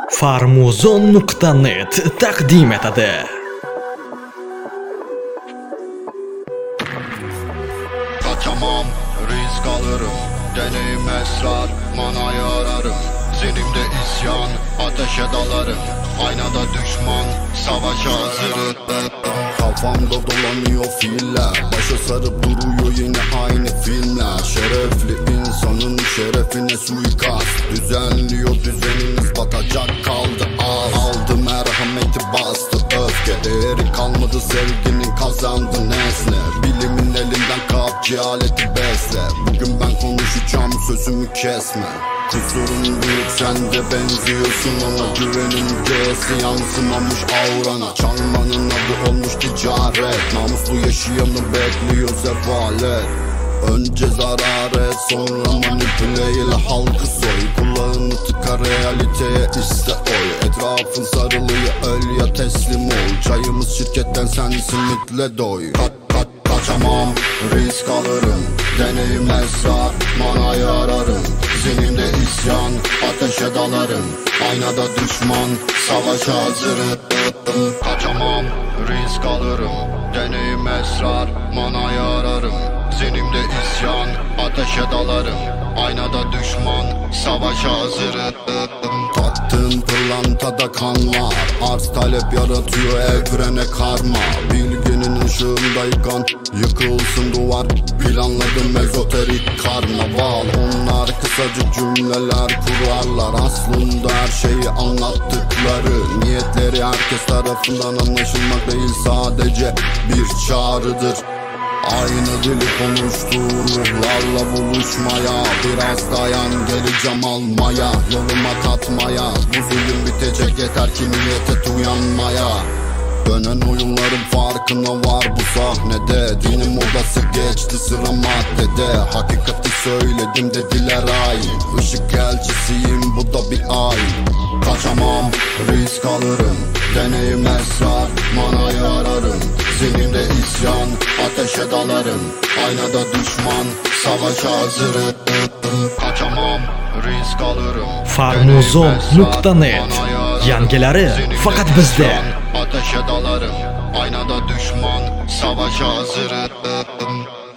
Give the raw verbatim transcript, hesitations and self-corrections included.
Farmuzon nuqta net taqdim etadi. Kaçamam, risk alırım, deneyim esrar, manayı ararım. Zihnimde isyan, ateşe dalarım. Aynada düşman, savaşa hazırım. Kafamda dolanıyor fiiller, başa sarıp duruyor yine aynı filmler. Şerefli insanın şerefine suikast düzenliyor, düzeniniz batacak kaldı az. Aldı merhameti, bastı öfke, değeri kalmadı sevginin, kazandı nesne. Bilimin elinden kap, cehaleti besle. Bugün ben konuşacağım, sözümü kesme. Kusurun büyük, sen de benziyorsun ama güvenin G'si yansımamış aurana. Çalmanın adı olmuş ticaret, namuslu yaşayanı bekliyor zevalet. Önce zarar et, sonra manipüle ile halkı soy. Kulağını tıka, realiteye iste oy. Etrafın sarılıyor, öl ya teslim ol. Çayımız şirketten, sen simitle doy. Ka ka Kaçamam, risk alırım, deneyim esrar, manayı ararım. Zihnimde isyan, ateşe dalarım. Aynada düşman, savaşa hazırım. Kaçamam, risk alırım, deneyim esrar, manayı ararım. Zihnimde isyan, ateşe dalarım. Aynada düşman, savaşa hazırım. Taktığım pırlantada kan var, arz talep yaratıyor evrene karma. Bilginin ışığında yıkan, yıkılsın duvar. Planladım ezoterik karnaval. Onlar kısacık cümleler kurarlar, aslında her şeyi anlattıkları. Niyetleri herkes tarafından anlaşılmak değil, sadece bir çağrıdır. Aynı dili konuştuğu ruhlarla buluşmaya. Biraz dayan, geleceğim almaya, yoluma katmaya. Bu zulüm bitecek, yeter ki niyete uyanmaya. Dönen oyunların farkına var bu sahnede. Dinim odası geçti, sıra maddede. Hakikati söyledim dediler hain. Işık elçisiyim, bu da bir ayin. Kaçamam, risk alırım, deneyim esrar, manayı ararım. Zihnimde isyan, ateşe dalarım. Aynada düşman, savaşa hazırım. Kaçamam, risk alırım. Farmuzon nuqta net yangilari faqat bizda. Ateşe dalarım. Aynada düşman, savaşa hazırım.